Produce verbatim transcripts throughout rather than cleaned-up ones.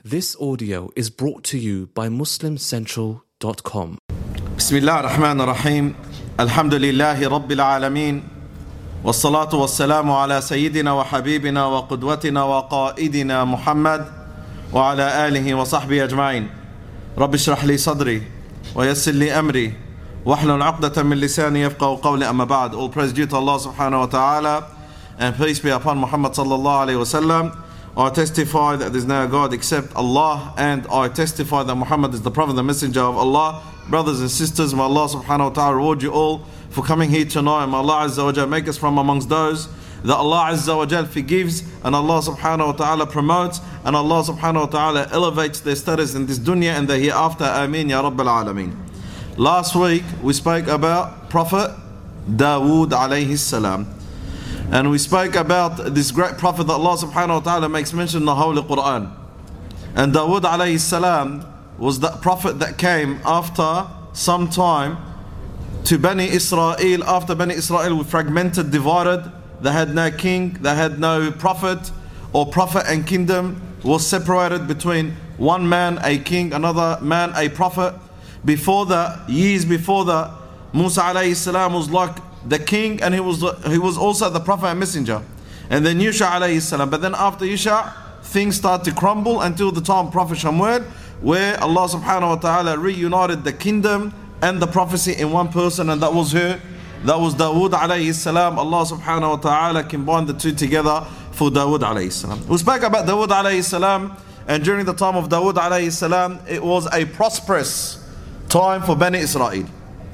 This audio is brought to you by Muslim Central dot com. Bismillah ar-Rahman ar-Rahim. Alhamdulillahi Rabbil Alameen. Wassalatu wassalamu ala Sayyidina wa Habibina wa Qudwatina wa Qaidina Muhammad wa ala alihi wa sahbihi ajma'in. Rabbi shrah li sadri wa yassir li amri wahlul 'uqdatan min lisani yafqahu qawli, amma ba'd. All praise due to Allah subhanahu wa ta'ala, and peace be upon Muhammad sallallahu alayhi wa sallam. I testify that there is no God except Allah, and I testify that Muhammad is the Prophet, the Messenger of Allah. Brothers and sisters, may Allah subhanahu wa ta'ala reward you all for coming here tonight. May Allah azza wa jal make us from amongst those that Allah azza wa jal forgives, and Allah subhanahu wa ta'ala promotes, and Allah subhanahu wa ta'ala elevates their status in this dunya and the hereafter. Ameen ya Rabbil Alameen. Last week we spoke about Prophet Dawood alayhi salam. And we spoke about this great prophet that Allah subhanahu wa ta'ala makes mention in the Holy Quran. And Dawood alayhi salam was that prophet that came after some time to Bani Israel. After Bani Israel were fragmented, divided, they had no king, they had no prophet, or prophet and kingdom was separated between one man, a king, another man, a prophet. Before that, years before that, Musa alayhi salam was like the king, and he was he was also the prophet and messenger. And then Yusha alayhi salam. But then after Yusha, things start to crumble until the time of Prophet Shamuel, where Allah subhanahu wa ta'ala reunited the kingdom and the prophecy in one person, and that was who? That was Dawood alayhi salam. Allah subhanahu wa ta'ala combined the two together for Dawood alayhi salam. We spoke about Dawood alayhi salam, and during the time of Dawood alayhi salam, it was a prosperous time for Bani Israel.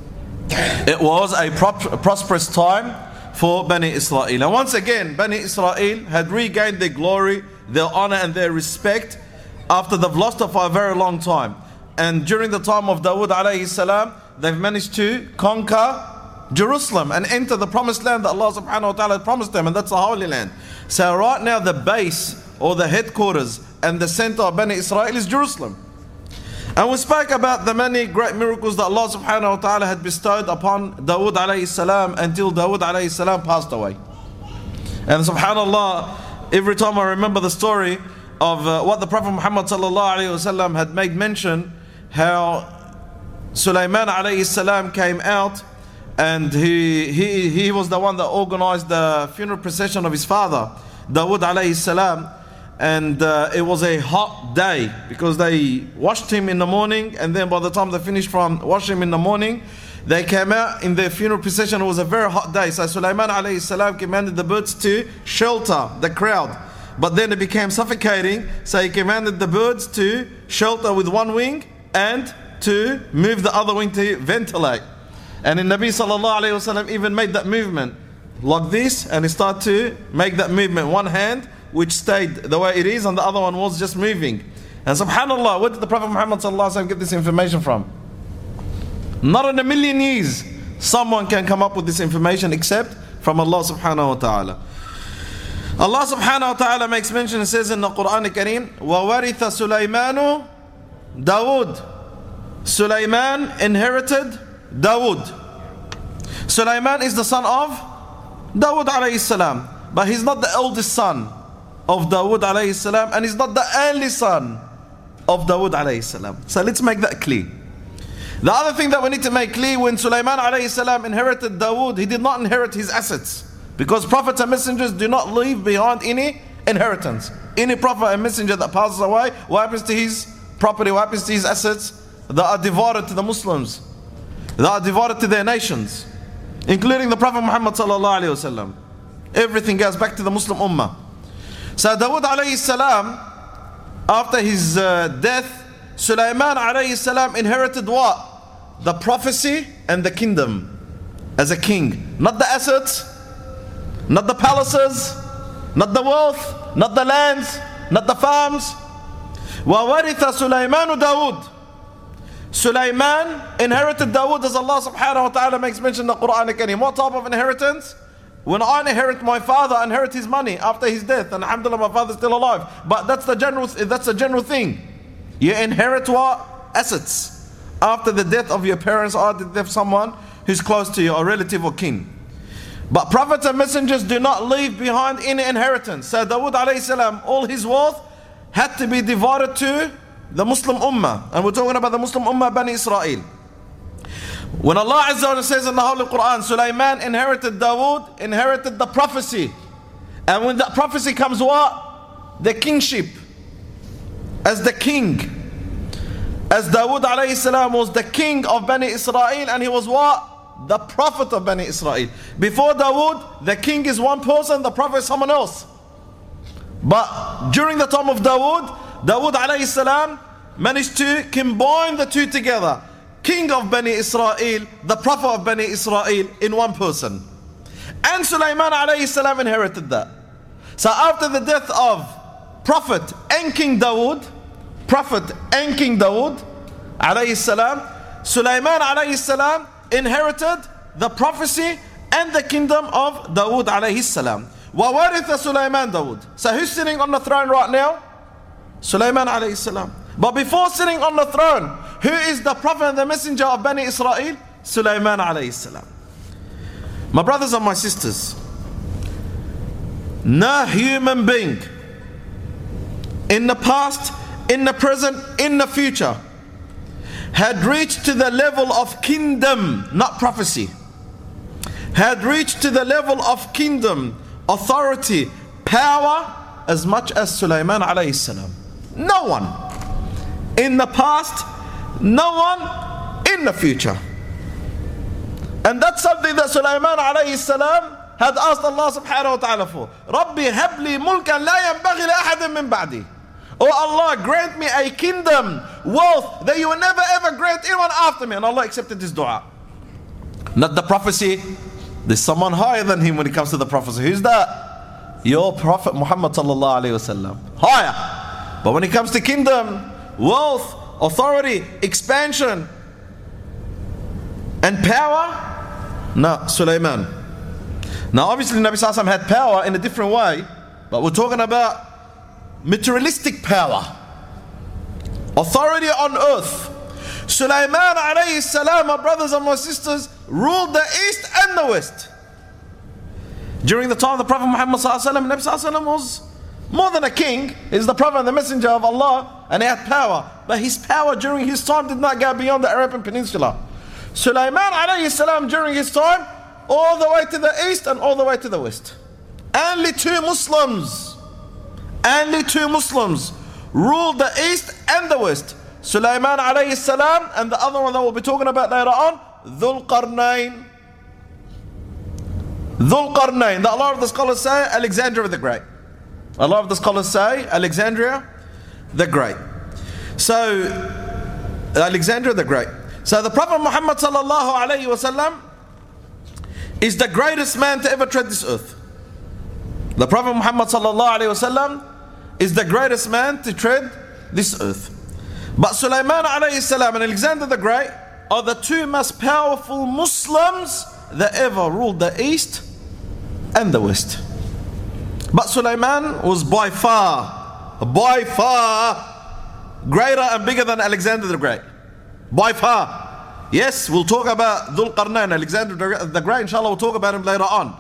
It was a prosperous time for Bani Israel. And once again, Bani Israel had regained their glory, their honor and their respect after they've lost it for a very long time. And during the time of Dawood alayhi salam, they've managed to conquer Jerusalem and enter the promised land that Allah subhanahu wa ta'ala promised them, and that's the Holy Land. So right now the base or the headquarters and the center of Bani Israel is Jerusalem. And we spoke about the many great miracles that Allah subhanahu wa ta'ala had bestowed upon Dawood alayhi salam until Dawood alayhi salam passed away. And subhanallah, every time I remember the story of uh, what the Prophet Muhammad sallallahu alayhi wa sallam had made mention, how Sulaiman alayhi salam came out, and he, he, he was the one that organized the funeral procession of his father, Dawood alayhi salam. And uh, it was a hot day because they washed him in the morning, and then by the time they finished from washing him in the morning, they came out in their funeral procession. It was a very hot day. So Sulaiman alayhi salam commanded the birds to shelter the crowd. But then it became suffocating, so he commanded the birds to shelter with one wing and to move the other wing to ventilate. And the Nabi sallallahu alayhi wa sallam even made that movement like this, and he started to make that movement. One hand which stayed the way it is, and the other one was just moving. And subhanallah, where did the Prophet Muhammad sallallahu alaihi wasallam get this information from? Not in a million years someone can come up with this information except from Allah subhanahu wa ta'ala. Allah subhanahu wa ta'ala makes mention and says in the Quran al-Kareem, وَوَرِثَ سُلَيْمَانُ Dawood. Sulaiman inherited Dawood. Sulaiman is the son of Dawood alayhi salam, but he's not the eldest son of Dawood alayhi salam, and he's not the only son of Dawood alayhi salam. So let's make that clear. The other thing that we need to make clear, when Sulaiman alayhi salam inherited Dawood, he did not inherit his assets, because prophets and messengers do not leave behind any inheritance. Any prophet and messenger that passes away, what happens to his property, what happens to his assets? They are divided to the Muslims. They are divided to their nations, including the Prophet Muhammad sallallahu alayhi wa sallam. Everything goes back to the Muslim Ummah. So Dawood alayhi salam, after his uh, death, Sulaiman alayhi salam inherited what? The prophecy and the kingdom as a king. Not the assets, not the palaces, not the wealth, not the lands, not the farms. وَوَرِثَ سُلَيْمَانُ Dawood. Sulaiman inherited Dawood, as Allah subhanahu wa ta'ala makes mention in the Quran al-Kareem. What type of inheritance? When I inherit my father, I inherit his money after his death, and alhamdulillah, my father's still alive. But that's the general, that's the general thing. You inherit what? Assets. After the death of your parents or the death of someone who's close to you, a relative or kin. But prophets and messengers do not leave behind any inheritance. So Dawood alayhi salam, all his wealth had to be divided to the Muslim Ummah. And we're talking about the Muslim Ummah, Bani Israel. When Allah Azza wa Jalla says in the Holy Quran, Sulaiman inherited Dawood, inherited the prophecy. And when that prophecy comes what? The kingship. As the king. As Dawood alayhi salam was the king of Bani Israel, and he was what? The prophet of Bani Israel. Before Dawood, the king is one person, the prophet is someone else. But during the time of Dawood, Dawood alayhi salam managed to combine the two together. King of Bani Israel, the prophet of Bani Israel in one person. And Sulaiman alayhi salam inherited that. So after the death of Prophet and King Dawood, Prophet and King Dawood alayhi salam, Sulaiman alayhi salam inherited the prophecy and the kingdom of Dawood alayhi salam. وَوَرِثَ Sulaiman Dawood. So who's sitting on the throne right now? Sulaiman alayhi salam. But before sitting on the throne, who is the prophet and the messenger of Bani Israel? Sulaiman alayhi salam. My brothers and my sisters, no human being in the past, in the present, in the future had reached to the level of kingdom, not prophecy, had reached to the level of kingdom, authority, power as much as Sulaiman alayhi salam. No one in the past, no one in the future. And that's something that Sulaiman alayhi salam had asked Allah subhanahu wa ta'ala for. Rabbi habli mulkan la yanbaghi li ahadin min ba'di. Oh Allah, grant me a kingdom, wealth that you will never ever grant anyone after me. And Allah accepted his dua. Not the prophecy. There's someone higher than him when it comes to the prophecy. Who's that? Your Prophet Muhammad sallallahu alayhi wa sallam. Higher. But when it comes to kingdom, wealth, authority, expansion, and power, no, Sulaiman. Now obviously Nabi Sallallahu Alaihi Wasallam had power in a different way, but we're talking about materialistic power, authority on earth. Sulaiman alayhi salam, my brothers and my sisters, ruled the east and the west. During the time of the Prophet Muhammad Sallallahu Alaihi Wasallam, Nabi Sallallahu Alaihi Wasallam was more than a king. He's the Prophet and the Messenger of Allah, and he had power. But his power during his time did not go beyond the Arabian Peninsula. Sulaiman alayhi salam during his time, all the way to the east and all the way to the west. Only two Muslims, only two Muslims ruled the east and the west. Sulaiman alayhi salam, and the other one that we'll be talking about later on, Dhul Qarnayn. Dhul Qarnayn. A lot of the scholars say Alexandria the Great. A lot of the scholars say Alexandria the Great. So, Alexandria the Great. So the Prophet Muhammad sallallahu alayhi wa sallam is the greatest man to ever tread this earth. The Prophet Muhammad sallallahu alayhi wa sallam is the greatest man to tread this earth. But Sulaiman alayhi salam and Alexander the Great are the two most powerful Muslims that ever ruled the east and the west. But Sulaiman was by far, by far greater and bigger than Alexander the Great. By far. Yes, we'll talk about Dhul Qarnayn, Alexander the Great, inshallah we'll talk about him later on.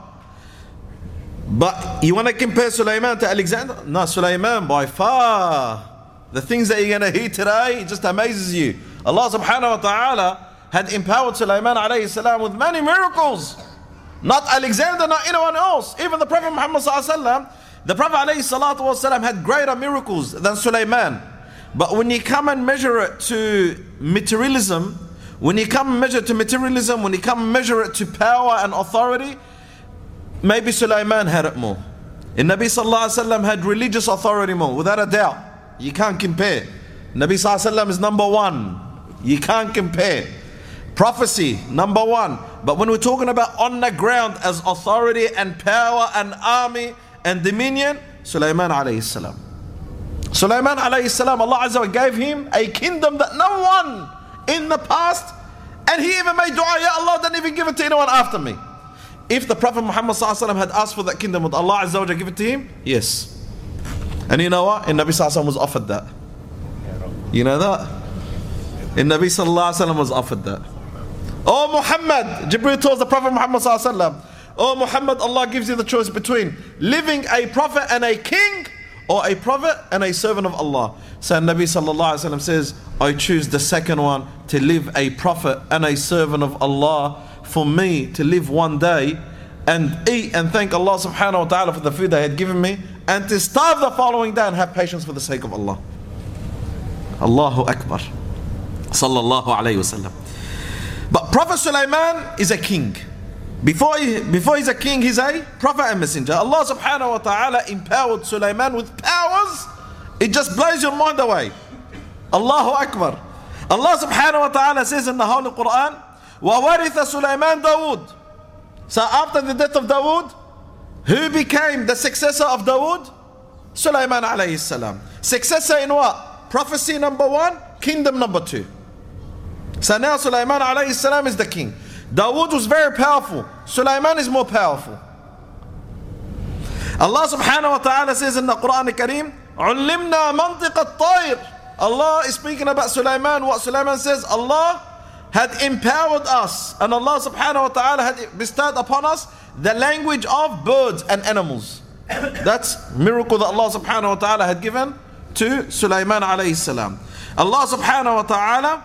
But you want to compare Sulaiman to Alexander? No, Sulaiman by far. The things that you're going to hear today, it just amazes you. Allah subhanahu wa ta'ala had empowered Sulaiman alayhi salam with many miracles. Not Alexander, not anyone else. Even the Prophet Muhammad sallallahu alaihi wasallam, the Prophet alayhi salatu wasallam had greater miracles than Sulaiman. But when you come and measure it to materialism, when you come and measure it to materialism, when you come and measure it to power and authority, maybe Sulaiman had it more. And Nabi sallallahu alaihi wasallam had religious authority more, without a doubt. You can't compare. Nabi sallallahu alaihi wasallam is number one. You can't compare. Prophecy, number one. But when we're talking about on the ground as authority and power and army and dominion, Sulaiman alayhi salam. Sulaiman alayhi salam, Allah Azza wa gave him a kingdom that no one in the past, and he even made dua, Ya Allah, don't even give it to anyone after me. If the Prophet Muhammad sallallahu alaihi wasallam had asked for that kingdom, would Allah Azza wa give it to him? Yes. And you know what? And Nabi sallallahu alaihi wasallam was offered that. You know that? And Nabi sallallahu alaihi wasallam was offered that. Oh Muhammad, Jibreel tells the Prophet Muhammad sallallahu alaihi wasallam, oh Muhammad, Allah gives you the choice between living a prophet and a king, or a prophet and a servant of Allah. So Nabi sallallahu alaihi wasallam says, I choose the second one, to live a prophet and a servant of Allah, for me to live one day and eat and thank Allah subhanahu wa ta'ala for the food they had given me, and to starve the following day and have patience for the sake of Allah. Allahu Akbar. Sallallahu alayhi wasallam. But Prophet Sulaiman is a king. Before, he, before he's a king, he's a prophet and messenger. Allah subhanahu wa ta'ala empowered Sulaiman with powers. It just blows your mind away. Allahu Akbar. Allah subhanahu wa ta'ala says in the Holy Quran, وَوَرِثَ سُلَيْمَانَ Dawood. So after the death of Dawood, who became the successor of Dawood? Sulaiman alayhi salam. Successor in what? Prophecy number one, kingdom number two. So now Sulaiman alayhi salam is the king. Dawood was very powerful. Sulaiman is more powerful. Allah subhanahu wa ta'ala says in the Quran al-Kareem, عُلِّمْنَا مَنْطِقَ الطَّيْرِ. Allah is speaking about Sulaiman. What Sulaiman says, Allah had empowered us, and Allah subhanahu wa ta'ala had bestowed upon us the language of birds and animals. That's miracle that Allah subhanahu wa ta'ala had given to Sulaiman alayhi salam. Allah subhanahu wa ta'ala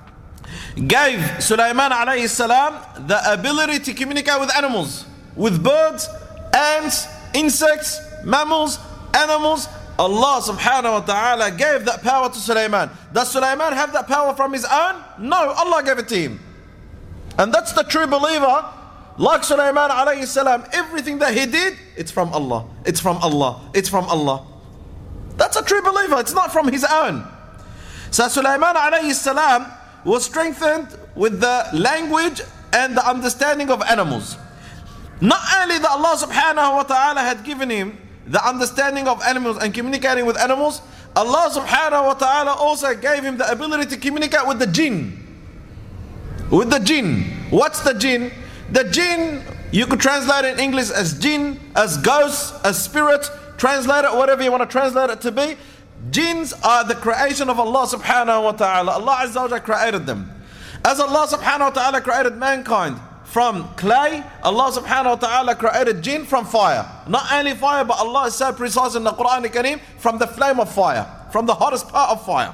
gave Sulaiman alayhi salam the ability to communicate with animals, with birds, ants, insects, mammals, animals. Allah subhanahu wa ta'ala gave that power to Sulaiman. Does Sulaiman have that power from his own? No, Allah gave it to him. And that's the true believer. Like Sulaiman alayhi salam, everything that he did, it's from Allah. It's from Allah. It's from Allah. That's a true believer. It's not from his own. So Sulaiman alayhi salam was strengthened with the language and the understanding of animals. Not only that Allah subhanahu wa ta'ala had given him the understanding of animals and communicating with animals, Allah subhanahu wa ta'ala also gave him the ability to communicate with the jinn. With the jinn. What's the jinn? The jinn, you could translate it in English as jinn, as ghosts, as spirits. Translate it whatever you want to translate it to be. Jinns are the creation of Allah subhanahu wa ta'ala. Allah azza wa jalla created them. As Allah subhanahu wa ta'ala created mankind from clay, Allah subhanahu wa ta'ala created jinn from fire. Not only fire, but Allah is so precise in the Quran al-Kareem, from the flame of fire, from the hottest part of fire.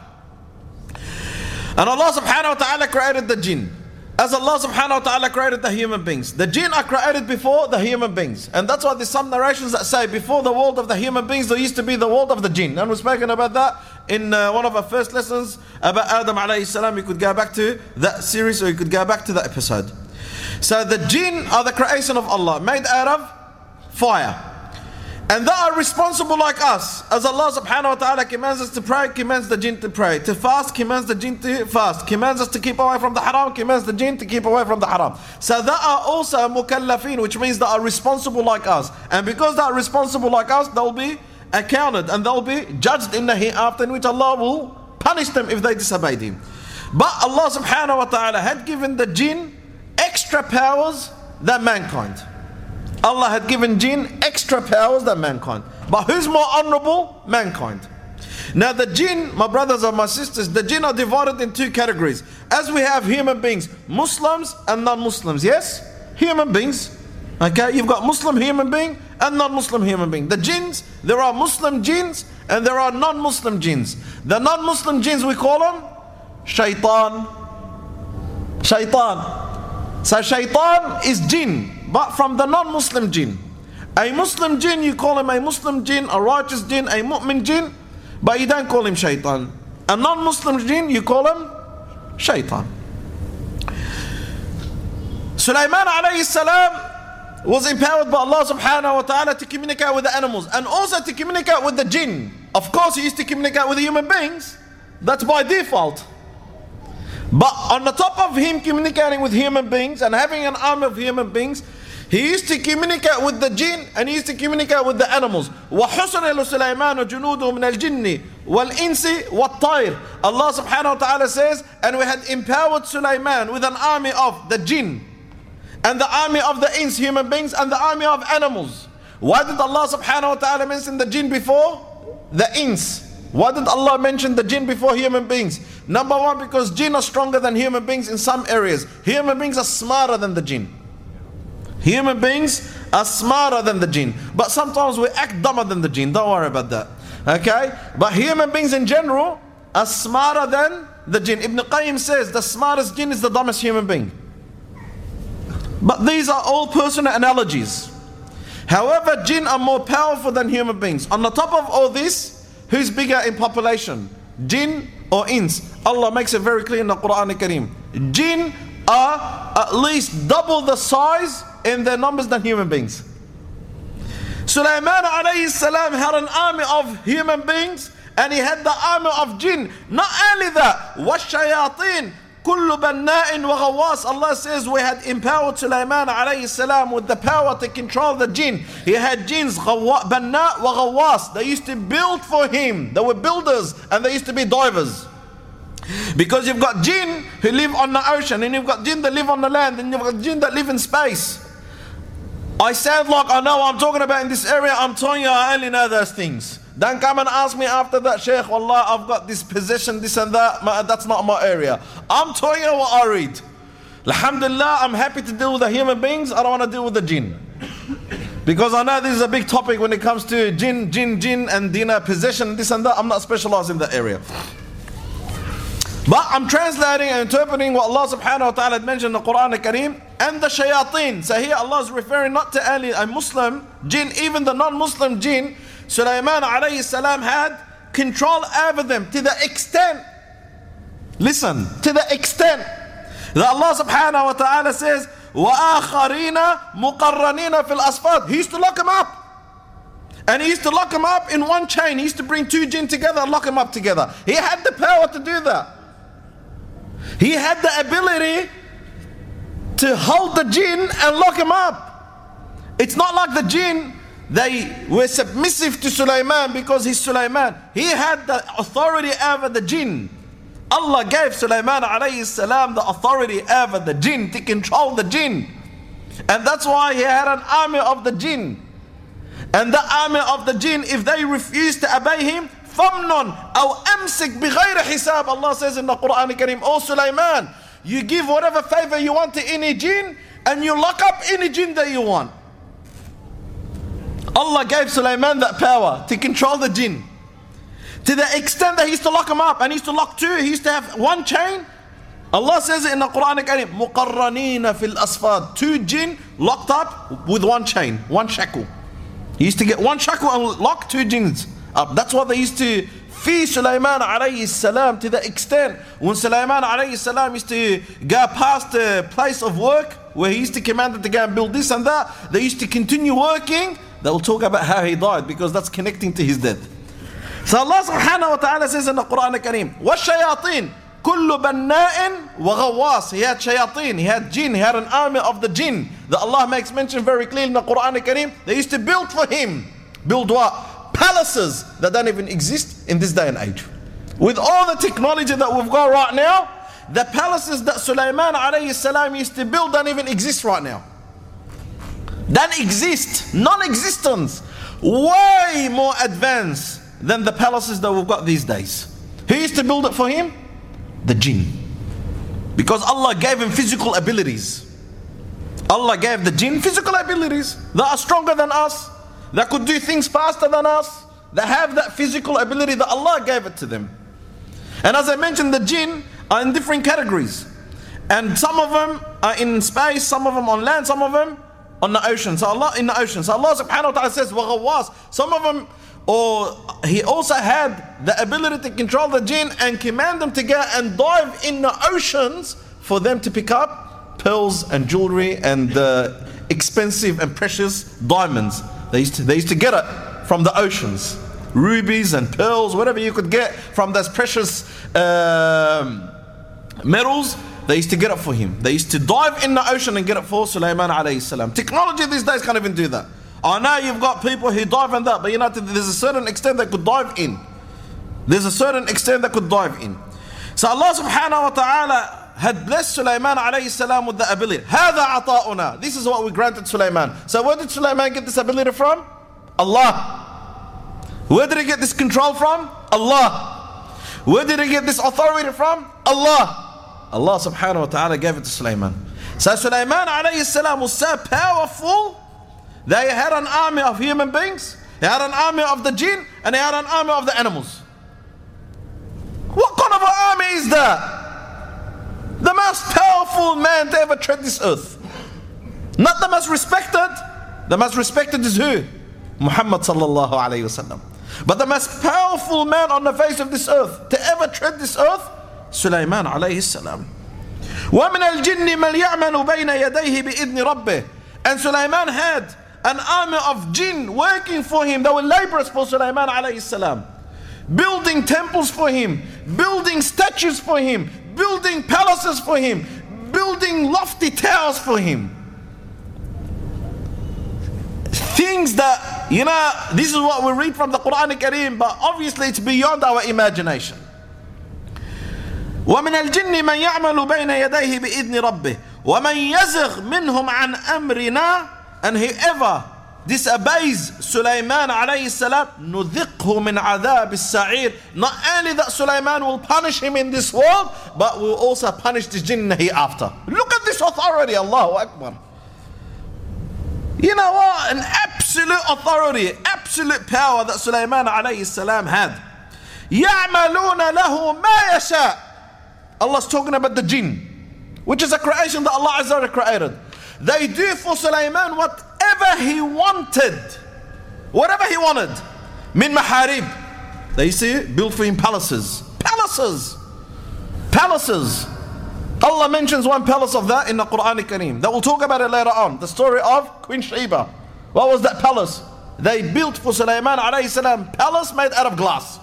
And Allah subhanahu wa ta'ala created the jinn. As Allah subhanahu wa ta'ala created the human beings. The jinn are created before the human beings. And that's why there's some narrations that say before the world of the human beings there used to be the world of the jinn. And we've spoken about that in uh, one of our first lessons about Adam alayhi salam. You could go back to that series, or you could go back to that episode. So the jinn are the creation of Allah, made out of fire. And they are responsible like us. As Allah subhanahu wa ta'ala commands us to pray, commands the jinn to pray. To fast, commands the jinn to fast. Commands us to keep away from the haram, commands the jinn to keep away from the haram. So they are also mukallafin, which means they are responsible like us. And because they are responsible like us, they'll be accounted and they'll be judged in the hereafter, in which Allah will punish them if they disobeyed Him. But Allah subhanahu wa ta'ala had given the jinn extra powers than mankind. Allah had given jinn extra powers than mankind. But who's more honorable? Mankind. Now the jinn, my brothers and my sisters, the jinn are divided in two categories. As we have human beings, Muslims and non-Muslims. Yes? Human beings. Okay, you've got Muslim human being and non-Muslim human being. The jinns, there are Muslim jinns and there are non-Muslim jinns. The non-Muslim jinns, we call them shaitan. Shaitan. So shaitan is jinn, but from the non-Muslim jinn. A Muslim jinn, you call him a Muslim jinn, a righteous jinn, a mu'min jinn, but you don't call him shaitan. A non-Muslim jinn, you call him shaitan. Sulaiman alayhi salam was empowered by Allah subhanahu wa ta'ala to communicate with the animals and also to communicate with the jinn. Of course he used to communicate with the human beings. That's by default. But on the top of him communicating with human beings and having an army of human beings, he used to communicate with the jinn and he used to communicate with the animals. وَحُسْنَ لُسُلَيْمَانُ جُنُودُهُ مِنَ الْجِنِّ وَالْإِنسِ وَالطَّيْرِ. Allah subhanahu wa ta'ala says, and we had empowered Sulaiman with an army of the jinn and the army of the ins, human beings, and the army of animals. Why did Allah subhanahu wa ta'ala mention the jinn before the ins? Why did Allah mention the jinn before human beings? Number one, because jinn are stronger than human beings in some areas. Human beings are smarter than the jinn. Human beings are smarter than the jinn. But sometimes we act dumber than the jinn. Don't worry about that. Okay? But human beings in general are smarter than the jinn. Ibn Qayyim says the smartest jinn is the dumbest human being. But these are all personal analogies. However, jinn are more powerful than human beings. On the top of all this, who's bigger in population? Jinn or ins? Allah makes it very clear in the Quran Al-Kareem. Jinn are at least double the size in their numbers than human beings. Sulaiman alayhi salam had an army of human beings and he had the army of jinn. Not only that, وَالشَّيَاطِينَ كُلُّ بَنَّاءٍ وَغَوَّاسٍ. Allah says we had empowered Sulaiman alayhi salam with the power to control the jinn. He had jinns, بَنَّاء وَغَوَّاسٍ. They used to build for him. They were builders and they used to be divers. Because you've got jinn who live on the ocean, and you've got jinn that live on the land, and you've got jinn that live in space. I sound like I know what I'm talking about in this area. I'm telling you, I only know those things. Don't come and ask me after that, Shaykh, wallah, I've got this position, this and that. That's not my area. I'm telling you what I read. Alhamdulillah, I'm happy to deal with the human beings. I don't want to deal with the jinn. Because I know this is a big topic when it comes to jinn, jinn, jinn, and you know, possession, this and that. I'm not specialized in that area. But I'm translating and interpreting what Allah subhanahu wa ta'ala had mentioned in the Quran Al-Kareem and the shayateen. So here Allah is referring not to only a Muslim jinn, even the non-Muslim jinn. Sulaiman alayhi salam had control over them to the extent, listen, to the extent that Allah subhanahu wa ta'ala says, وَآخَرِينَ مُقَرَّنِينَ فِي الْأَصْفَادِ. He used to lock them up. And he used to lock them up in one chain. He used to bring two jinn together and lock them up together. He had the power to do that. He had the ability to hold the jinn and lock him up. It's not like the jinn, they were submissive to Sulaiman because he's Sulaiman. He had the authority over the jinn. Allah gave Sulaiman alayhi salam the authority over the jinn to control the jinn. And that's why he had an army of the jinn. And the army of the jinn, if they refuse to obey him, فَمْنُنْ أَوْ أَمْسِكْ بِغَيْرِ حِسَابٍ. Allah says in the Quran Al-Kareem, oh Sulaiman, you give whatever favor you want to any jinn and you lock up any jinn that you want. Allah gave Sulaiman that power to control the jinn. To the extent that he used to lock them up, and he used to lock two, he used to have one chain. Allah says it in the Quran Al-Kareem, مُقَرَّنِينَ فِي الْأَصْفَادِ. Two jinn locked up with one chain, one shackle. He used to get one shackle and lock two jinns up. That's what they used to feed Sulaiman alayhi salam to the extent when Sulaiman alayhi salam used to go past the place of work where he used to command them to go and build this and that, they used to continue working. They'll talk about how he died because that's connecting to his death. So Allah subhanahu wa ta'ala says in the Quran Al-Kareem, وَالشَّيَاطِينَ كُلُّ بَنَّاءٍ وَغَوَّاسٍ. He had shayateen, he had jinn, he had an army of the jinn that Allah makes mention very clearly in the Quran Al-Kareem. They used to build for him. Build what? Palaces that don't even exist in this day and age. With all the technology that we've got right now, the palaces that Sulaiman alayhi salam used to build don't even exist right now. Don't exist. Non-existence. Way more advanced than the palaces that we've got these days. Who used to build it for him? The jinn. Because Allah gave him physical abilities. Allah gave the jinn physical abilities that are stronger than us, that could do things faster than us, that have that physical ability that Allah gave it to them. And as I mentioned, the jinn are in different categories. And some of them are in space, some of them on land, some of them on the ocean. So Allah in the ocean. So Allah subhanahu wa ta'ala says, وَغَوَّاسٍ. Some of them, or he also had the ability to control the jinn and command them to go and dive in the oceans for them to pick up pearls and jewelry and uh, expensive and precious diamonds. They used to, they used to get it from the oceans. Rubies and pearls, whatever you could get from those precious um, metals, they used to get it for him. They used to dive in the ocean and get it for Sulaiman alayhi salam. Technology these days can't even do that. I know you've got people who dive in that, but you know, there's a certain extent that could dive in. There's a certain extent that could dive in. So Allah subhanahu wa ta'ala had blessed Sulaiman alayhi salam with the ability. هَذَا عَطَاؤُنَا. This is what we granted Sulaiman. So where did Sulaiman get this ability from? Allah. Where did he get this control from? Allah. Where did he get this authority from? Allah. Allah subhanahu wa ta'ala gave it to Sulaiman. So Sulaiman alayhi salam was so powerful. They had an army of human beings. He had an army of the jinn and he had an army of the animals. What kind of an army is that? The most powerful man to ever tread this earth. Not the most respected. The most respected is who? Muhammad sallallahu alayhi wasallam. But the most powerful man on the face of this earth to ever tread this earth, Sulaiman alayhi salam. وَمِنَ الْجِنِّ مَنْ يَعْمَلُ بَيْنَ يَدَيْهِ بِإِذْنِ رَبِّهِ. And Sulaiman had an army of jinn working for him. They were laborers for Sulaiman alayhi salam. Building temples for him, building statues for him, building palaces for him, building lofty towers for him. Things that, you know, this is what we read from the Quran al-Kareem, but obviously it's beyond our imagination. وَمِنَ الْجِنِّ مَنْ يَعْمَلُ بَيْنَ يَدَيْهِ بِإِذْنِ رَبِّهِ وَمَنْ يَزِغْ مِنْهُمْ عَنْ أَمْرِنَا. And whoever disobeys Sulaiman alayhi salam, نُذِقْهُ مِنْ عَذَابِ السَّعِيرِ. Not only that Sulaiman will punish him in this world, but will also punish the jinn hereafter. Look at this authority, Allahu Akbar. You know what? An absolute authority, absolute power that Sulaiman alayhi salam had. يَعْمَلُونَ لَهُ مَا يَشَاءُ. Allah's talking about the jinn, which is a creation that Allah Azza wa Jalla created. They do for Sulaiman whatever he wanted. Whatever he wanted. Min maharib. They used to build for him palaces. Palaces. Palaces. Allah mentions one palace of that in the Quran al-Kareem. That we'll talk about it later on. The story of Queen Sheba. What was that palace? They built for Sulaiman alayhi salam palace made out of glass.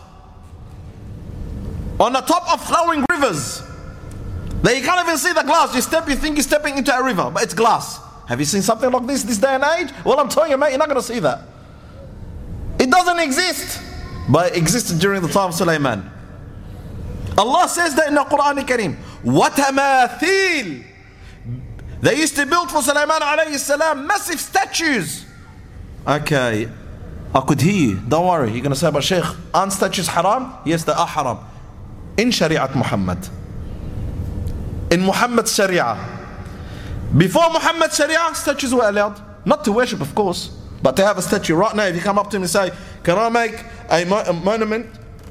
On the top of flowing rivers. There you can't even see the glass. You step, you think you're stepping into a river, but it's glass. Have you seen something like this this day and age? Well, I'm telling you, mate, you're not going to see that. It doesn't exist, but it existed during the time of Sulaiman. Allah says that in the Quran al-Kareem. وَتَمَاثِيل. They used to build for Sulaiman alayhi salam massive statues. Okay, I could hear you. Don't worry. You're going to say, but Shaykh, aren't statues haram? Yes, they are haram. In Shari'at Muhammad. In Muhammad's Sharia. Before Muhammad's Sharia, statues were allowed. Not to worship, of course, but to have a statue. Right now, if you come up to me and say, can I make a, mo a monument,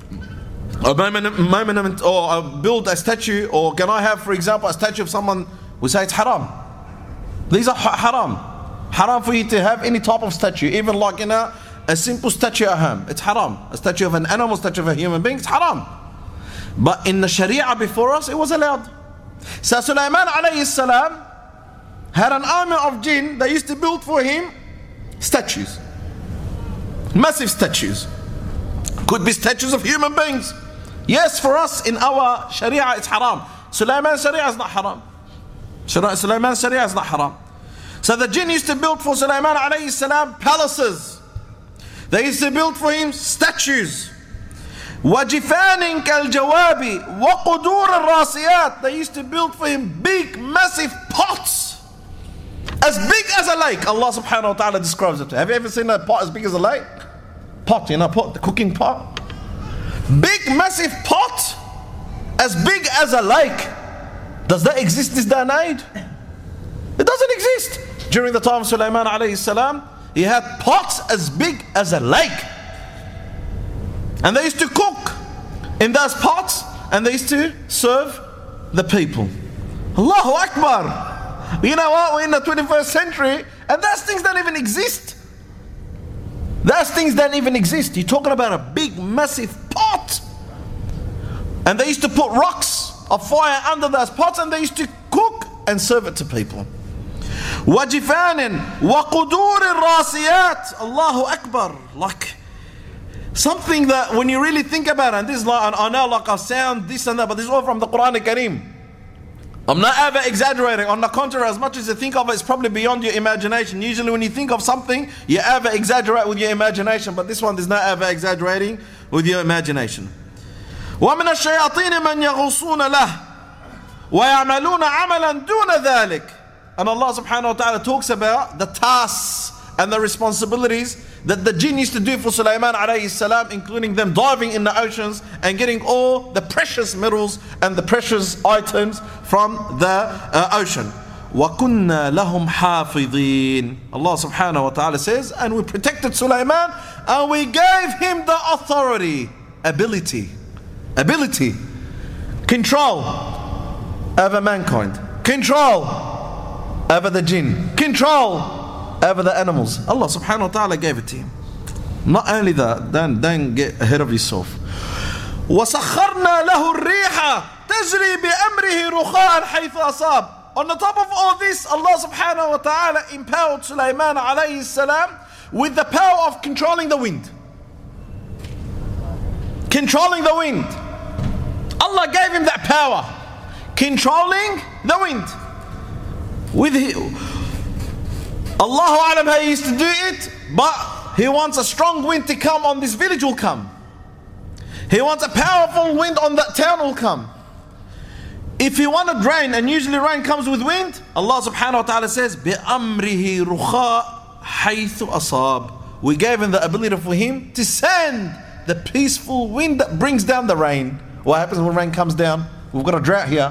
a monument, monument or uh, build a statue, or can I have, for example, a statue of someone, we say it's haram. These are ha haram. Haram for you to have any type of statue, even like, you know, a simple statue at home. It's haram. A statue of an animal, statue of a human being, it's haram. But in the Sharia before us, it was allowed. So Sulaiman alayhi salam had an army of jinn. They used to build for him statues. Massive statues. Could be statues of human beings. Yes, for us in our Sharia it's haram. Sulaiman's Sharia is not haram. Sulaiman's Sharia is not haram. So the jinn used to build for Sulaiman alayhi salam palaces. They used to build for him statues. وَجِفَانٍ كَالْجَوَابِ وَقُدُورِ الرَّاسِيَاتِ. They used to build for him big, massive pots. As big as a lake. Allah subhanahu wa ta'ala describes it. Have you ever seen a pot as big as a lake? Pot, you know, pot, the cooking pot. Big, massive pot. As big as a lake. Does that exist this day and age? It doesn't exist. During the time of Sulaiman alayhi salam, he had pots as big as a lake. And they used to cook in those pots and they used to serve the people. Allahu Akbar. You know what? We're in the twenty-first century and those things don't even exist. Those things don't even exist. You're talking about a big, massive pot. And they used to put rocks of fire under those pots and they used to cook and serve it to people. وَجِفَانٍ وَقُدُورِ الرَّاسِيَاتِ. Allahu Akbar. Like something that when you really think about it, and this is like, I know like I sound this and that, but this is all from the Quran al-Kareem. I'm not ever exaggerating. On the contrary, as much as you think of it, it's probably beyond your imagination. Usually when you think of something, you ever exaggerate with your imagination, but this one is not ever exaggerating with your imagination. وَمِنَ الشَّيَاطِينِ مَنْ يَغُوصُونَ لَهُ وَيَعْمَلُونَ عَمَلًا دُونَ ذَلِكَ. And Allah subhanahu wa ta'ala talks about the tasks and the responsibilities that the jinn used to do for Sulaiman alayhi salam, including them diving in the oceans and getting all the precious metals and the precious items from the uh, ocean. وَكُنَّا لَهُمْ حَافِظِينَ. Allah subhanahu wa ta'ala says, and we protected Sulaiman And we gave him the authority, ability, ability, control over mankind, control over the jinn, control over the animals. Allah subhanahu wa ta'ala gave it to him. Not only that, don't, don't get ahead of yourself. وَسَخَّرْنَا لَهُ الرِّيحَ تَجْرِي بِأَمْرِهِ رُخَاءً حَيْثُ أَصَابَ. On the top of all this, Allah subhanahu wa ta'ala empowered Sulaiman alayhi salam with the power of controlling the wind. Controlling the wind. Allah gave him that power. Controlling the wind. With his, Allahu alam how he used to do it, but he wants a strong wind to come on this village will come. He wants a powerful wind on that town will come. If he wanted rain, and usually rain comes with wind, Allah subhanahu wa ta'ala says, بِأَمْرِهِ رُخَاء حَيْثُ أَصَابَ. We gave him the ability for him to send the peaceful wind that brings down the rain. What happens when rain comes down? We've got a drought here.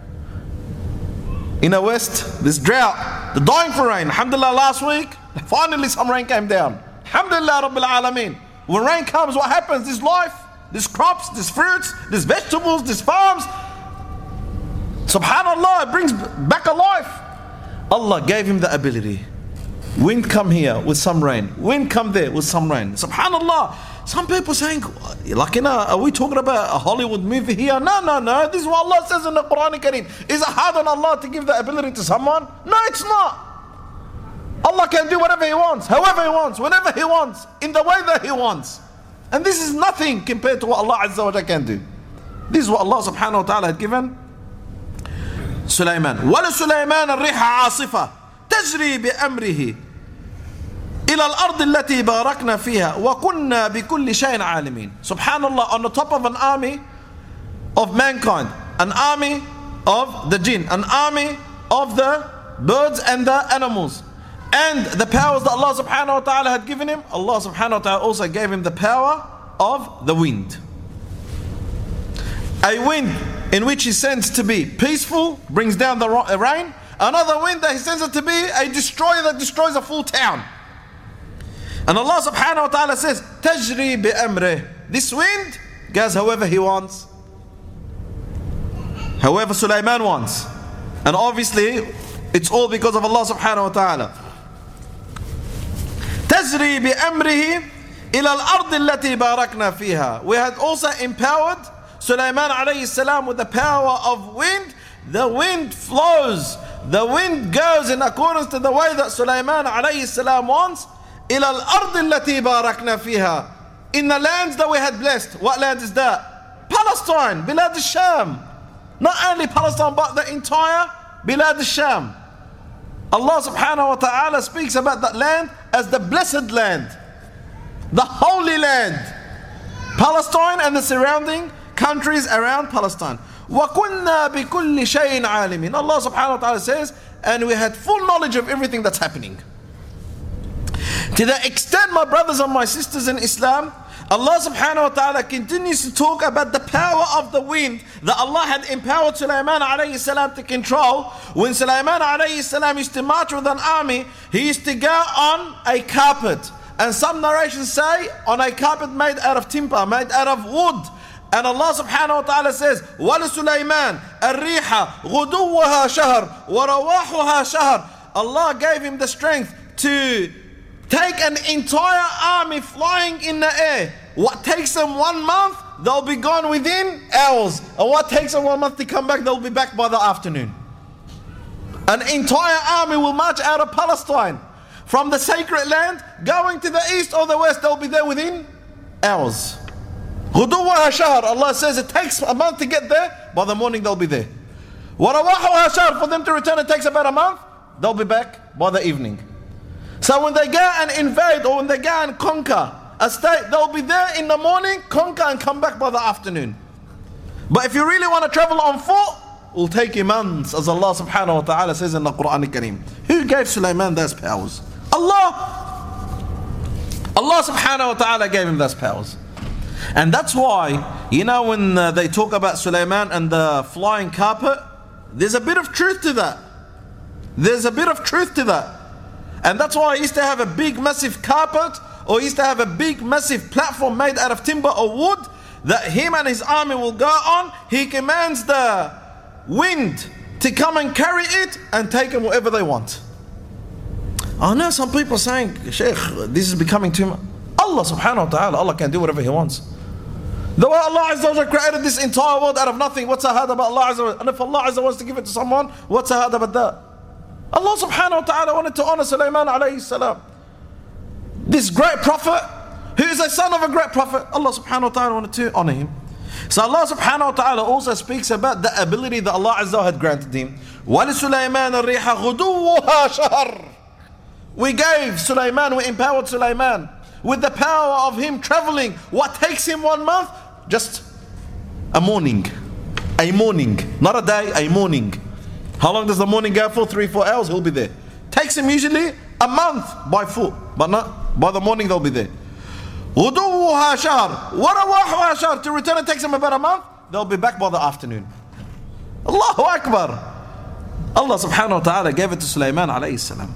In the west, this drought, they're dying for rain. Alhamdulillah, last week, finally some rain came down. Alhamdulillah Rabbil Alameen. When rain comes, what happens? This life, these crops, these fruits, these vegetables, these farms, subhanallah, it brings back alive. Allah gave him the ability. Wind come here with some rain. Wind come there with some rain. Subhanallah. Some people saying, like, you know, are we talking about a Hollywood movie here? No, no, no. This is what Allah says in the Quran Kareem. Is it hard on Allah to give the ability to someone? No, it's not. Allah can do whatever He wants, however He wants, whenever He wants, in the way that He wants. And this is nothing compared to what Allah Azza wa Jalla can do. This is what Allah subhanahu wa ta'ala had given Sulaiman. وَلَسُلَيْمَانَ الرِّيحَ عَاصِفَةً تَجْرِي بِأَمْرِهِ إِلَى الْأَرْضِ الَّتِي بَارَكْنَا فِيهَا وَكُنَّا بِكُلِّ شَيْءٍ عَالِمِينَ. Subhanallah, on the top of an army of mankind, an army of the jinn, an army of the birds and the animals, and the powers that Allah subhanahu wa ta'ala had given him, Allah subhanahu wa ta'ala also gave him the power of the wind. A wind in which He sends to be peaceful, brings down the rain. Another wind that He sends it to be a destroyer that destroys a full town. And Allah subhanahu wa ta'ala says, Tajri bi-amrih. This wind goes however He wants. However Sulaiman wants. And obviously, it's all because of Allah subhanahu wa ta'ala. Tajri bi-amrihi ila al-ardi allati barakna fiha. We had also empowered Sulaiman alayhi salam with the power of wind. The wind flows. The wind goes in accordance to the way that Sulaiman alayhi salam wants. إِلَى الْأَرْضِ الَّتِي بَارَكْنَا فِيهَا. In the lands that we had blessed. What land is that? Palestine, Bilad al-Sham. Not only Palestine, but the entire Bilad al-Sham. Allah subhanahu wa ta'ala speaks about that land as the blessed land, the holy land. Palestine and the surrounding countries around Palestine. وَكُنَّا بِكُلِّ شَيْءٍ عَالِمٍ. Allah subhanahu wa ta'ala says, and we had full knowledge of everything that's happening. To the extent, my brothers and my sisters in Islam, Allah subhanahu wa ta'ala continues to talk about the power of the wind that Allah had empowered Sulaiman alayhi salam to control. When Sulaiman alayhi salam used to march with an army, he used to go on a carpet. And some narrations say on a carpet made out of timber, made out of wood. And Allah subhanahu wa ta'ala says, وَلِسُلَيْمَانَ الرِّيحَ غُدُوَّهَا شَهْرٌ وَرَوَاحُهَا شَهْرٌ. Allah gave him the strength to take an entire army flying in the air. What takes them one month, they'll be gone within hours. And what takes them one month to come back, they'll be back by the afternoon. An entire army will march out of Palestine from the sacred land, going to the east or the west. They'll be there within hours. غُدُوَّهَا شَهْرٌ. Allah says it takes a month to get there. By the morning they'll be there. وَرَوَاحُهَا شَهْرٌ. For them to return it takes about a month. They'll be back by the evening. So when they go and invade or when they go and conquer a state, they'll be there in the morning, conquer and come back by the afternoon. But if you really want to travel on foot, it will take you months, as Allah subhanahu wa ta'ala says in the Quran Kareem. Who gave Sulaiman those powers? Allah. Allah subhanahu wa ta'ala gave him those powers. And that's why, you know, when uh, they talk about Sulaiman and the flying carpet, there's a bit of truth to that. There's a bit of truth to that. And that's why I used to have a big massive carpet or he used to have a big massive platform made out of timber or wood that him and his army will go on. He commands the wind to come and carry it and take them wherever they want. I know some people are saying, Shaykh, this is becoming too much. Allah subhanahu wa ta'ala, Allah can do whatever He wants. The way Allah Azza wa Jalla created this entire world out of nothing, what's so hard about Allah Azza wa Jalla? And if Allah Azza wa Jalla wants to give it to someone, what's so hard about that? Allah subhanahu wa ta'ala wanted to honor Sulaiman alayhi salam. This great prophet, who is a son of a great prophet, Allah subhanahu wa ta'ala wanted to honor him. So Allah subhanahu wa ta'ala also speaks about the ability that Allah Azza wa Jalla had granted him. وَلِسُلَيْمَانَ الرِّيحَ غُدُوُّهَا شَهَرٌ. We gave Sulaiman, we empowered Sulaiman with the power of him traveling. What takes him one month? Just a morning. A morning. Not a day, a morning. How long does the morning go for? Three, four hours, he'll be there. Takes him usually a month by foot, but not by the morning they'll be there. غُدُوُّهَا شَهْرٌ وَرَوَاحُهَا شَهْرٌ. To return it takes them about a month. They'll be back by the afternoon. Allahu Akbar. Allah subhanahu wa ta'ala gave it to Sulaiman alayhi salam.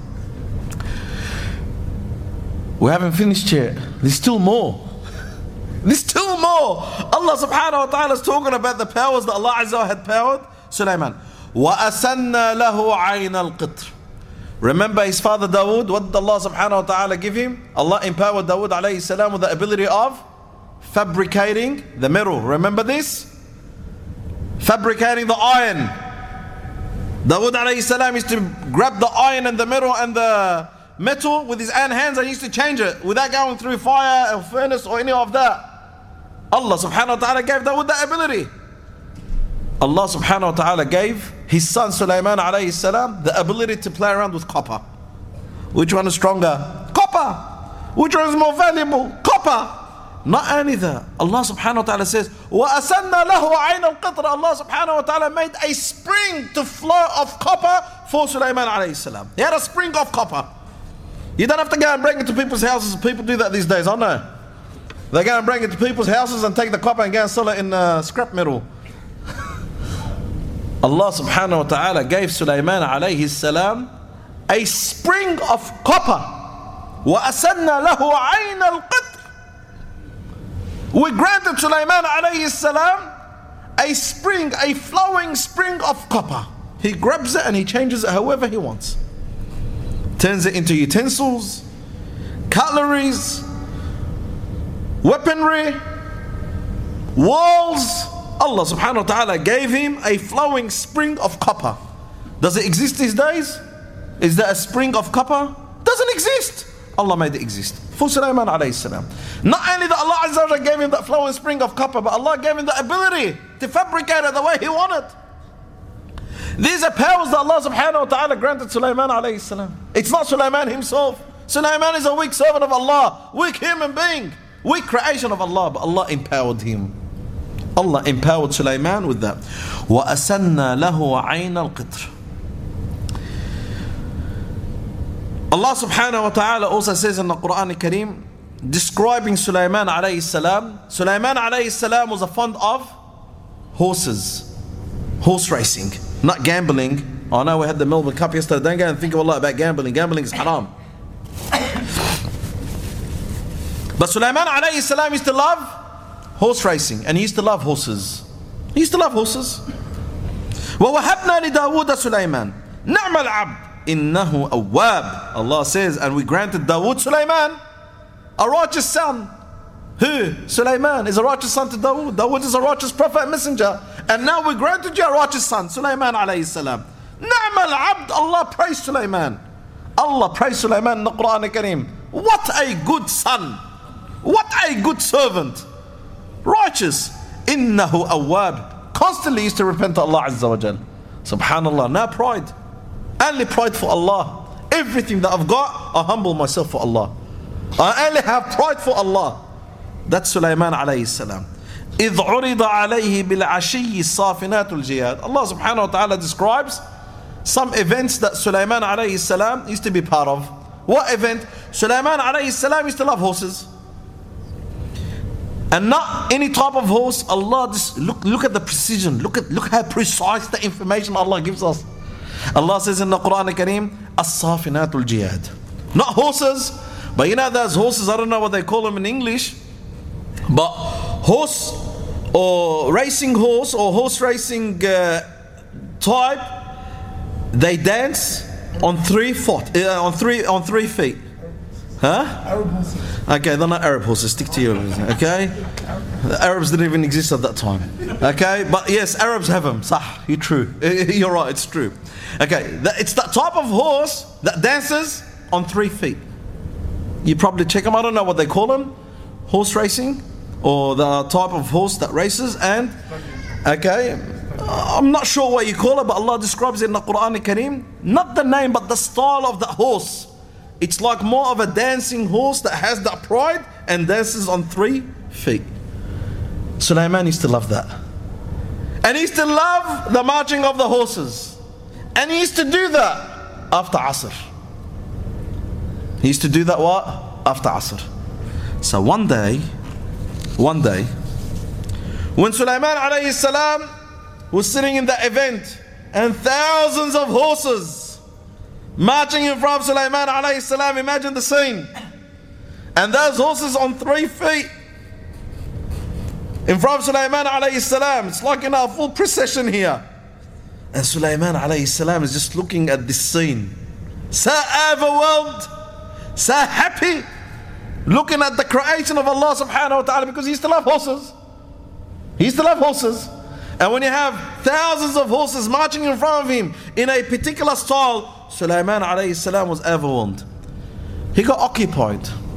We haven't finished yet. There's still more. There's still more. Allah subhanahu wa ta'ala is talking about the powers that Allah Azza wa had powered Sulaiman. وَأَسَنَّا لَهُ عَيْنَ الْقِطْرِ. Remember his father Dawood, what did Allah subhanahu wa ta'ala give him? Allah empowered Dawood alayhi salam with the ability of fabricating the metal. Remember this? Fabricating the iron. Dawood alayhi salam used to grab the iron and the metal and the metal with his own hands and used to change it without going through fire or furnace or any of that. Allah subhanahu wa ta'ala gave Dawood that ability. Allah subhanahu wa ta'ala gave his son Sulaiman alayhi salam the ability to play around with copper. Which one is stronger? Copper. Which one is more valuable? Copper. Not only that, Allah subhanahu wa ta'ala says, وَأَسَنَّا لَهُ عَيْنَ الْقِطْرِ. Allah subhanahu wa ta'ala made a spring to flow of copper for Sulaiman alayhi salam. He had a spring of copper. You don't have to go and bring it to people's houses. People do that these days, I know. They go and bring it to people's houses and take the copper and go and sell it in uh, scrap metal. Allah subhanahu wa ta'ala gave Sulaiman alayhi salam a spring of copper. وَأَسَنَّا لَهُ عَيْنَ الْقِطْرِ. We granted Sulaiman alayhi salam a spring, a flowing spring of copper. He grabs it and he changes it however he wants. Turns it into utensils, cutleries, weaponry, walls. Allah subhanahu wa ta'ala gave him a flowing spring of copper. Does it exist these days? Is there a spring of copper? Doesn't exist. Allah made it exist for Sulaiman alayhi salam. Not only that Allah Azza wa Jalla gave him that flowing spring of copper, but Allah gave him the ability to fabricate it the way he wanted. These are powers that Allah subhanahu wa ta'ala granted Sulaiman alayhi salam. It's not Sulaiman himself. Sulaiman is a weak servant of Allah, weak human being, weak creation of Allah, but Allah empowered him. Allah empowered Sulaiman with that. وَأَسَنَّا لَهُ عَيْنَ الْقِطْرِ. Allah subhanahu wa ta'ala also says in the Quran al-Kareem, describing Sulaiman alayhi salam, Sulaiman alayhi salam was a fond of horses, horse racing, not gambling. I know we had the Melbourne Cup yesterday. Don't go and think of a lot about gambling. Gambling is haram. But Sulaiman alayhi salam used to love horse racing, and he used to love horses. He used to love horses. وَوَهَبْنَا لِدَاوُودَ سُلَيْمَانَ نَعْمَ الْعَبْدِ إِنَّهُ أَوَّابٌ. Allah says, and we granted Dawood Sulaiman a righteous son. Who? Sulaiman is a righteous son to Dawood. Dawood is a righteous prophet and messenger. And now we granted you a righteous son, Sulaiman alayhi salam. نَعْمَ الْعَبْدِ. Allah praised Sulaiman. Allah praised Sulaiman in the Quran al-Kareem. What a good son. What a good servant. Righteous. Innahu awwab. Constantly used to repent to Allah Azza wa Jal. Subhanallah. No pride. Only pride for Allah. Everything that I've got, I humble myself for Allah. I only have pride for Allah. That's Sulaiman alayhi salam. إِذْ عُرِضَ عَلَيْهِ بِالْعَشِيِّ الصَّافِنَاتُ الْجِيَادِ. Allah subhanahu wa ta'ala describes some events that Sulaiman alayhi salam used to be part of. What event? Sulaiman alayhi salam used to love horses. And not any type of horse. Allah, just look, look at the precision. Look at look how precise the information Allah gives us. Allah says in the Quran al-Kareem, As-Safinatul Jiyad. Not horses But you know those horses, I don't know what they call them in English, but horse or racing horse or horse racing uh, type, they dance on three foot, uh, on three on three feet. Huh? Arab horses. Okay, they're not Arab horses. Stick to you. Okay, the Arabs didn't even exist at that time. Okay, but yes, Arabs have them. Sah, you're true. You're right. It's true. Okay, it's that type of horse that dances on three feet. You probably check them. I don't know what they call them. Horse racing, or the type of horse that races. And okay, I'm not sure what you call it, but Allah describes it in the Quran Al-Kareem. Not the name, but the style of the horse. It's like more of a dancing horse that has that pride and dances on three feet. Sulaiman used to love that. And he used to love the marching of the horses. And he used to do that after Asr. He used to do that what? After Asr. So one day, one day, when Sulaiman alayhi salam was sitting in the event and thousands of horses marching in front of Sulaiman alayhi salam, imagine the scene. And those horses on three feet in front of Sulaiman alayhi salam. It's like in a full procession here. And Sulaiman alayhi salam is just looking at this scene, so overwhelmed, so happy, looking at the creation of Allah subhanahu wa ta'ala, because he used to love horses. He used to love horses. And when you have thousands of horses marching in front of him in a particular style, Sulaiman alayhi salam was overwhelmed. He got occupied.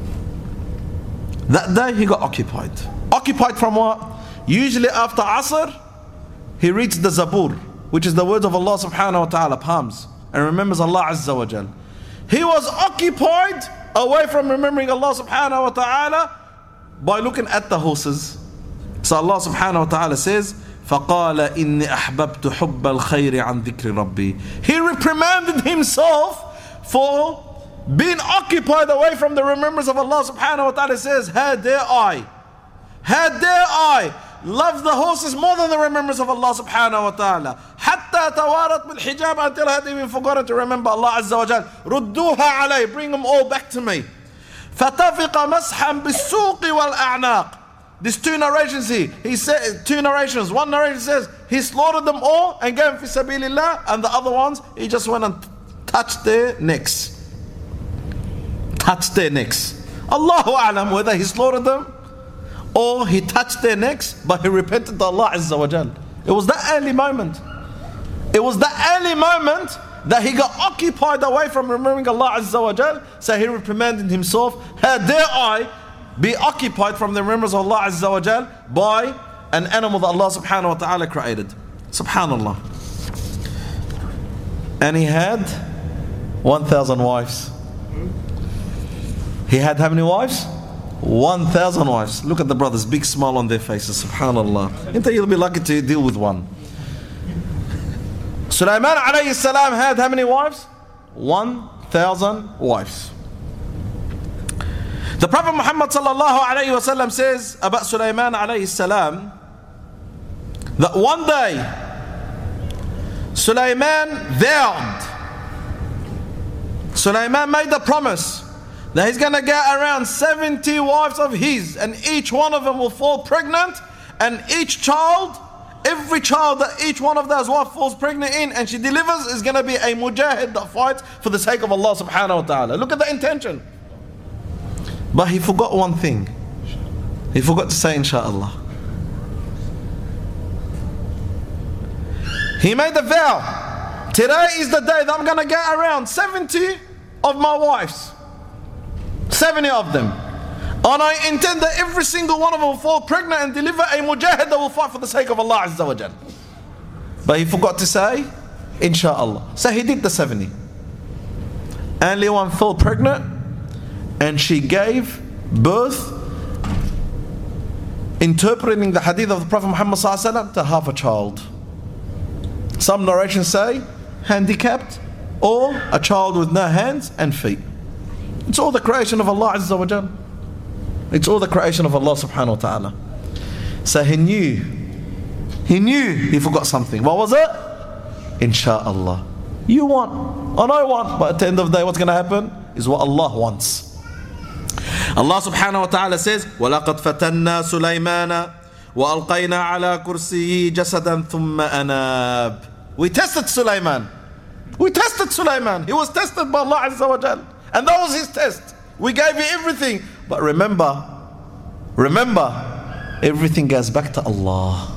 That day he got occupied. Occupied from what? Usually after Asr, he reads the Zabur, which is the words of Allah subhanahu wa ta'ala, palms, and remembers Allah azza wa jal. He was occupied away from remembering Allah subhanahu wa ta'ala by looking at the horses. So Allah subhanahu wa ta'ala says, فَقَالَ إِنِّي أَحْبَبْتُ حُبَّ الْخَيْرِ عَنْ ذِكْرِ رَبِّي. He reprimanded himself for being occupied away from the remembrance of Allah subhanahu wa ta'ala. He says, how dare I, how dare I love the horses more than the remembrance of Allah subhanahu wa ta'ala. حَتَّى تَوَارَتْ بِالْحِجَابِ, until I had even forgotten to remember Allah azza wa jal. رُدُّوهَا عَلَيْهِ, bring them all back to me. فَتَفِقَ مَسْحًا بِالسُّوقِ وَالْأَعْنَاقِ. These two narrations here, he said, two narrations. One narration says he slaughtered them all and gave them fi sabilillah, and the other ones he just went and touched their necks. Touched their necks. Allahu a'lam whether he slaughtered them or he touched their necks, but he repented to Allah azza wa jal. It was that early moment. It was that early moment that he got occupied away from remembering Allah azza wa jal. So he reprimanded himself, how dare I be occupied from the remembrance of Allah azza wa jal by an animal that Allah subhanahu wa ta'ala created. Subhanallah. And he had one thousand wives. He had how many wives? one thousand wives. Look at the brothers, big smile on their faces. Subhanallah. Until you'll be lucky to deal with one. Sulaiman alayhi salam had how many wives? one thousand wives. The Prophet Muhammad sallallahu alayhi wa sallam says about Sulaiman alayhi salam that one day Sulaiman vowed, Sulaiman made a promise that he's going to get around seventy wives of his, and each one of them will fall pregnant, and each child, every child that each one of those wives falls pregnant in and she delivers is going to be a mujahid that fights for the sake of Allah subhanahu wa ta'ala. Look at the intention. But he forgot one thing. He forgot to say inshaAllah. He made a vow. Today is the day that I'm going to get around seventy of my wives. seventy of them. And I intend that every single one of them will fall pregnant and deliver a mujahid that will fight for the sake of Allah azza wa jal. But he forgot to say inshaAllah. So he did the seventy. Only one fell pregnant, and she gave birth, interpreting the hadith of the Prophet Muhammad sallallahu alaihi wasallam, to half a child. Some narrations say handicapped, or a child with no hands and feet. It's all the creation of Allah azza wa jal. It's all the creation of Allah subhanahu wa ta'ala. So he knew, he knew he forgot something. What was it? Insha'Allah. You want, and I want, but at the end of the day what's going to happen is what Allah wants. Allah subhanahu wa ta'ala says, وَلَقَدْ فَتَنَّا سُلَيْمَانَ وَأَلْقَيْنَا عَلَى كُرْسِيِّهِ جَسَدًا ثُمَّ أَنَابَ. We tested Sulaiman. We tested Sulaiman. He was tested by Allah Azza wa Jal. And that was his test. We gave him everything. But remember, remember, everything goes back to Allah.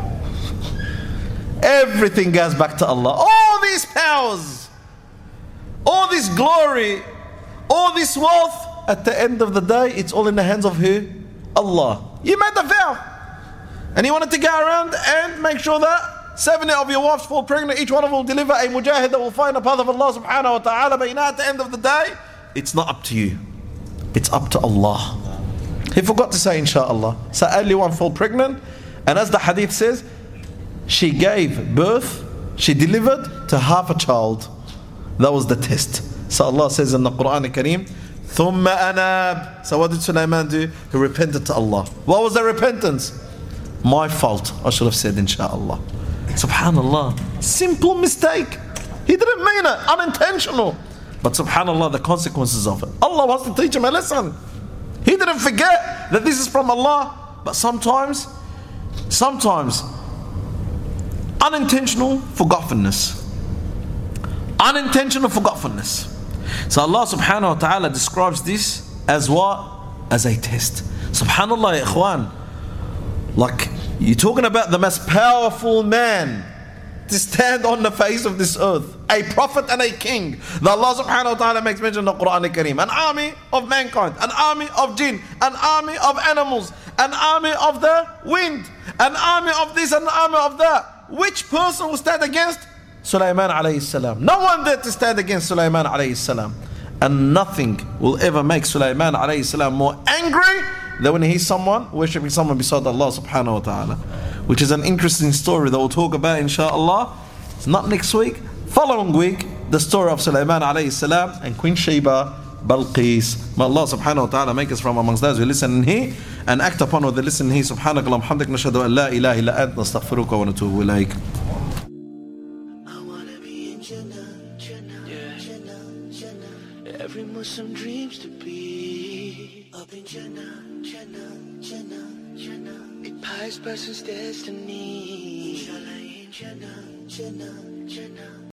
Everything goes back to Allah. All these powers, all this glory, all this wealth, at the end of the day, it's all in the hands of who? Allah. You made the vow. And you wanted to go around and make sure that seventy of your wives fall pregnant, each one of them will deliver a mujahid that will find the path of Allah subhanahu wa ta'ala. But you know, at the end of the day, it's not up to you. It's up to Allah. He forgot to say inshaAllah. So only one fall pregnant. And as the hadith says, she gave birth, she delivered to half a child. That was the test. So Allah says in the Quran Al-Kareem, ثُمَّ أَنَابَ. So what did Sulaiman do? He repented to Allah. What was the repentance? My fault, I should have said inshaAllah. Subhanallah. Simple mistake. He didn't mean it. Unintentional. But subhanallah, the consequences of it. Allah wants to teach him a lesson. He didn't forget that this is from Allah. But sometimes, sometimes, unintentional forgetfulness. Unintentional forgetfulness. So Allah subhanahu wa ta'ala describes this as what? As a test. Subhanallah, ya ikhwan. Like, you're talking about the most powerful man to stand on the face of this earth. A prophet and a king. That Allah subhanahu wa ta'ala makes mention in the Quran Al-Kareem. An army of mankind. An army of jinn. An army of animals. An army of the wind. An army of this and an army of that. Which person will stand against? Sulaiman alayhi salam. No one there to stand against Sulaiman alayhi salam. And nothing will ever make Sulaiman alayhi salam more angry than when he hears someone worshipping someone beside Allah subhanahu wa ta'ala. Which is an interesting story that we'll talk about inshaAllah. It's not next week. Following week, the story of Sulaiman alayhi salam and Queen Sheba Balqis. May Allah subhanahu wa ta'ala make us from amongst those who listen in here and act upon what they listen in here. Subhanakallah hamdik nashhadu an la ilaha illa ant nastaghfiruka wa natubu ilayk. Every Muslim dreams to be up in Jannah, Jannah, Jannah, Jannah. It pious person's destiny. Inshallah in Jannah, Jannah, Jannah.